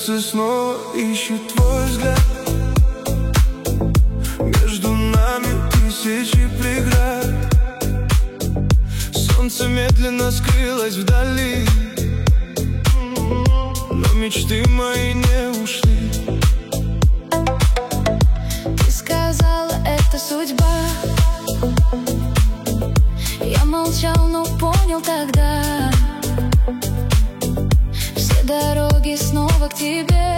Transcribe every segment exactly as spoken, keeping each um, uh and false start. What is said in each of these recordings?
сердце снова ищет твой взгляд. Между нами тысячи преград. Солнце медленно скрылось вдали, но мечты мои не ушли. Ты сказала, это судьба. Я молчал, но понял тогда. Все дороги снова к тебе,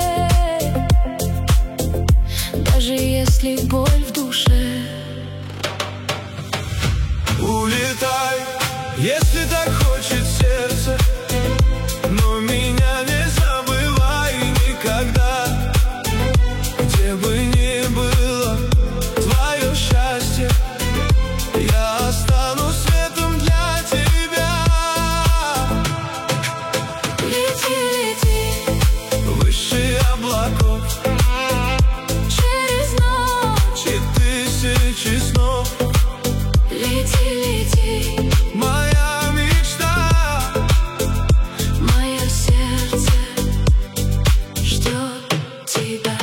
даже если боль в душе. Улетай, если так хочет сердце, но меня не забывай никогда. Где бы ни было твое счастье, я останусь светом для тебя. Лети, лети выше облаков, через ночь и тысячи снов. Лети, лети, Моя мечта, мое сердце ждет тебя.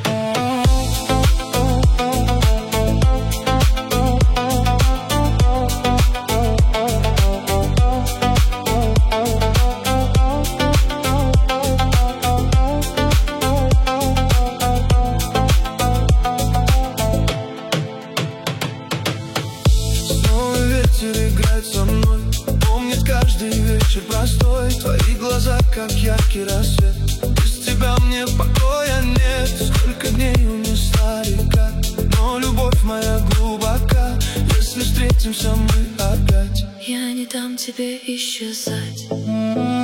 снова ветер играет со мной, помнит каждый вечер простой. Твои глаза, как яркий рассвет, без тебя мне покоя нет. Сколько дней не старика, но любовь моя глубока. Если встретимся мы опять, Я не дам тебе исчезать.